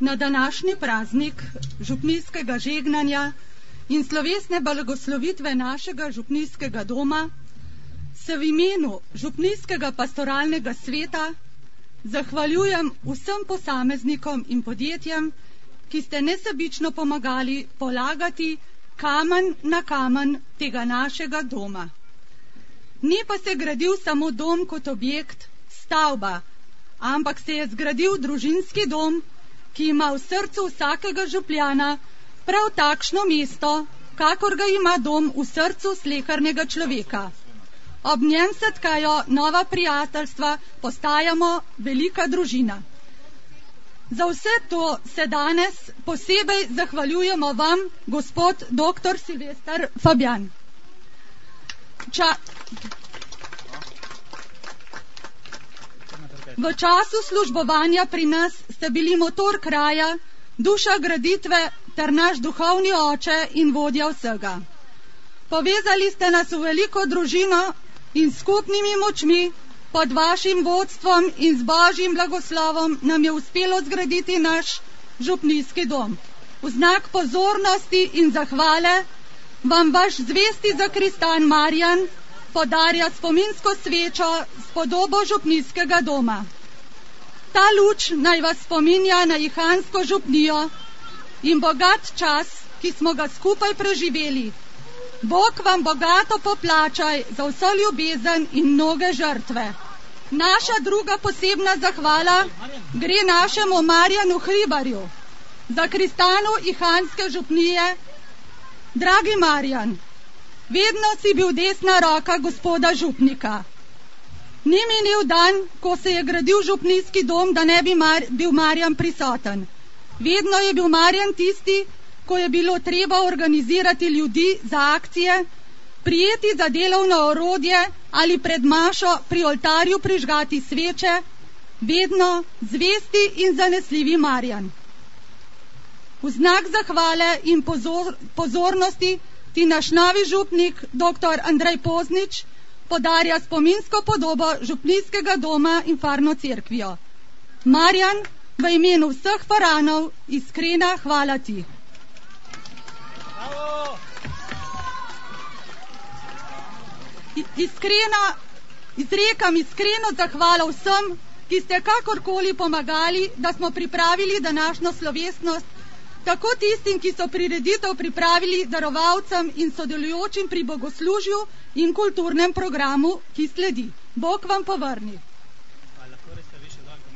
Na današnji praznik župnijskega žegnanja in slovesne blagoslovitve našega župnijskega doma se v imenu župnijskega pastoralnega sveta zahvaljujem vsem posameznikom in podjetjem, ki ste nesebično pomagali polagati kamen na kamen tega našega doma. Ni pa se gradil samo dom kot objekt, stavba, ampak se je zgradil družinski dom, ki ima v srcu vsakega župljana prav takšno mesto, kakor ga ima dom v srcu slehernega človeka. Ob njem se tkajo nova prijateljstva, postajamo velika družina. Za vse to se danes posebej zahvaljujemo vam, gospod dr. Silvester Fabjan. V času službovanja pri nas ste bili motor kraja, duša graditve ter naš duhovni oče in vodja vsega. Povezali ste nas v veliko družino in skupnimi močmi pod vašim vodstvom in z Božjim blagoslovom nam je uspelo zgraditi naš župnijski dom. V znak pozornosti in zahvale vam vaš zvesti zakristan Marjan podarja spominsko svečo s podobo župnijskega doma. Ta luč naj vas spominja na Ihansko župnijo in bogat čas, ki smo ga skupaj preživeli. Bog vam bogato poplačaj za vso ljubezen in mnoge žrtve. Naša druga posebna zahvala gre našemu Marjanu Hribarju, zakristanu Ihanske župnije. Dragi Marjan, vedno si bil desna roka gospoda župnika. Ni minil dan, ko se je gradil župnijski dom, da ne bi bil Marjan prisoten. Vedno je bil Marjan tisti, ko je bilo treba organizirati ljudi za akcije, prijeti za delovno orodje ali pred mašo pri oltarju prižgati sveče, vedno zvesti in zanesljivi Marjan. V znak zahvale in pozornosti ti naš novi župnik, dr. Andrej Poznič, podarja spominsko podobo župnijskega doma in farno cerkvijo. Marjan, v imenu vseh faranov, iskrena hvala ti. Izrekam iskreno zahvalo vsem, ki ste kakorkoli pomagali, da smo pripravili današnjo slovesnost, tako tistim, ki so prireditev pripravili, darovalcem in sodelujočim pri bogoslužju in kulturnem programu, ki sledi. Bog vam povrni.